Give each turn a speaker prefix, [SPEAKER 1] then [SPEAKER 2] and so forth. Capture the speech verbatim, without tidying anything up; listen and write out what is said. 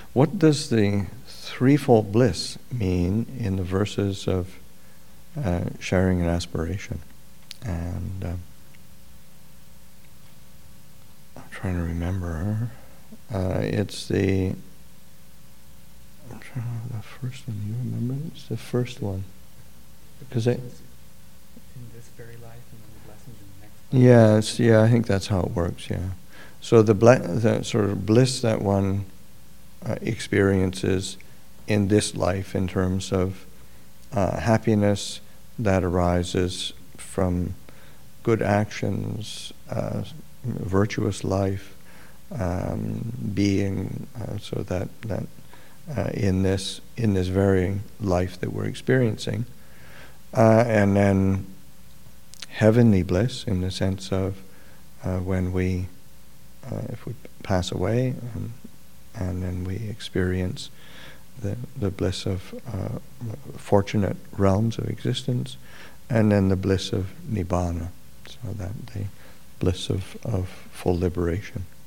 [SPEAKER 1] what does the threefold bliss mean in the verses of uh, sharing and aspiration? And uh, I'm trying to remember. Uh, it's the. I'm trying to remember the first one. You remember? It's the first one. Because I.
[SPEAKER 2] In this very life, and then the blessings in the next life.
[SPEAKER 1] Yeah, it's, yeah. I think that's how it works. Yeah. So the ble- the sort of bliss that one uh, experiences in this life, in terms of uh, happiness that arises from good actions, uh, virtuous life, um, being, uh, so that that uh, in this in this very life that we're experiencing, uh, and then heavenly bliss in the sense of uh, when we, uh, if we pass away, and, and then we experience the the bliss of uh, fortunate realms of existence, and then the bliss of nibbana, so that the bliss of, of full liberation.